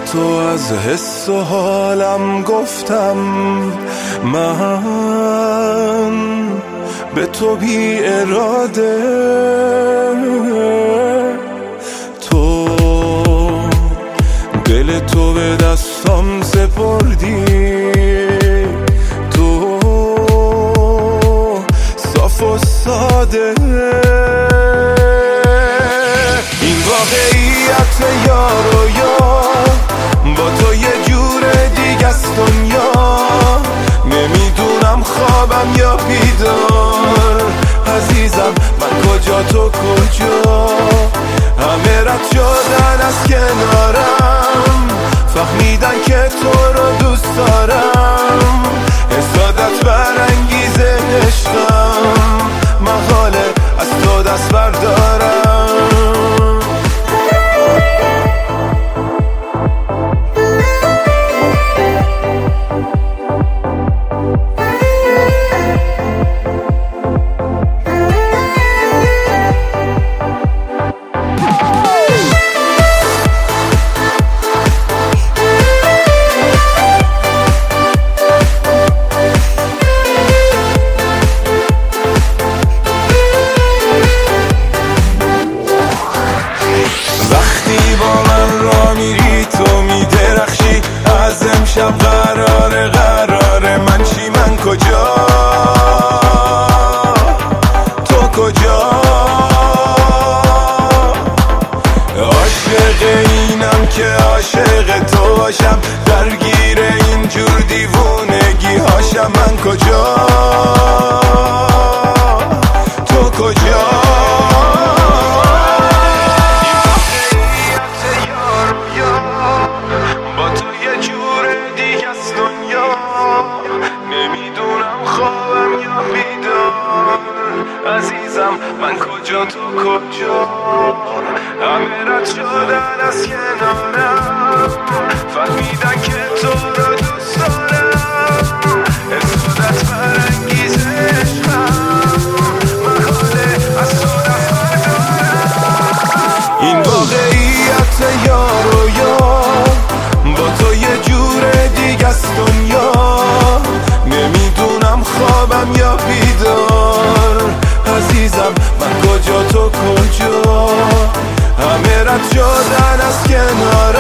تو از حس و حالم گفتم، من به تو بی اراده. تو دل تو به دستم سپردی، تو صاف و ساده. این واقعیت یار و یار، با تو یه جور دیگه است دنیا. نمیدونم خوابم یا بیدار، عزیزم من کجا تو کجا. همه رد شدن از کنارم، فهمیدن که تو رو دوست دارم. حسادت برانگیز عشقم، محاله از تو دست بردارم. امشب قراره من چی، من کجا، تو کجا. عاشق اینم که عاشق تو باشم، درگیر اینجور دیوونگی هاشم. من کجا، تو کجا. عزیزم من کجا تو کجا. همه رد شدن از کنارم، فهمیدن که تو رو دوست دارم. حسادت برانگیز عشقم، محاله از تو دست بردارم. این واقعیت یار و یار، با تو یه جور دیگه است دنیا. نمیدونم خوابم یا بیدار، عزیزم من کجا تو کجا. همه رد شدن از کنار